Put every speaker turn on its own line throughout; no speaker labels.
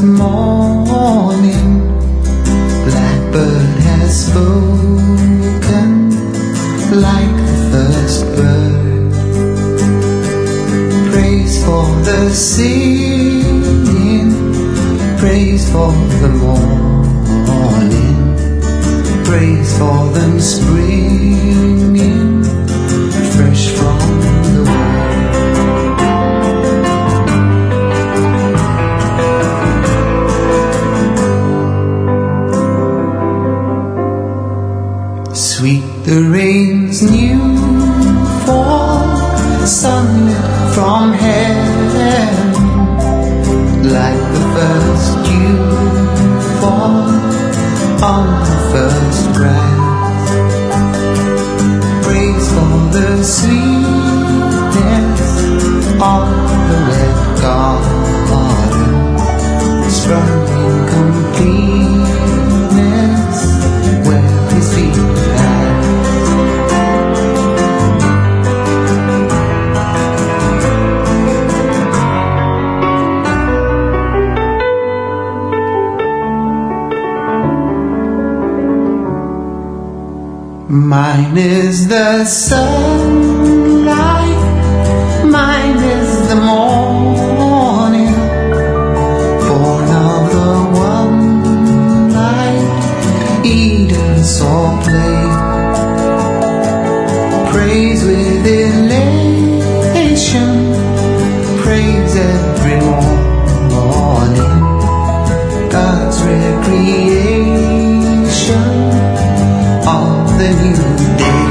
morning, blackbird has spoken like the first bird. Praise for the singing, praise for the morning, praise for them springing fresh from the world. Sweet the rain's new fall, sunlit from heaven, like the first dew fall on the first grass. Praise for the sweetness of the red garden, sprung in completeness where his feet had. Mine is the sunlight, mine is the morning, born of the one light Eden saw play. Praise with elation, praise every morning, God's recreation of the new day.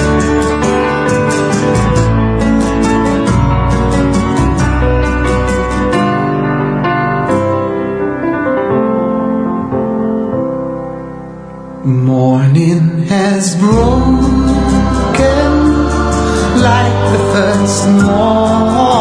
Morning has broken like the first morning.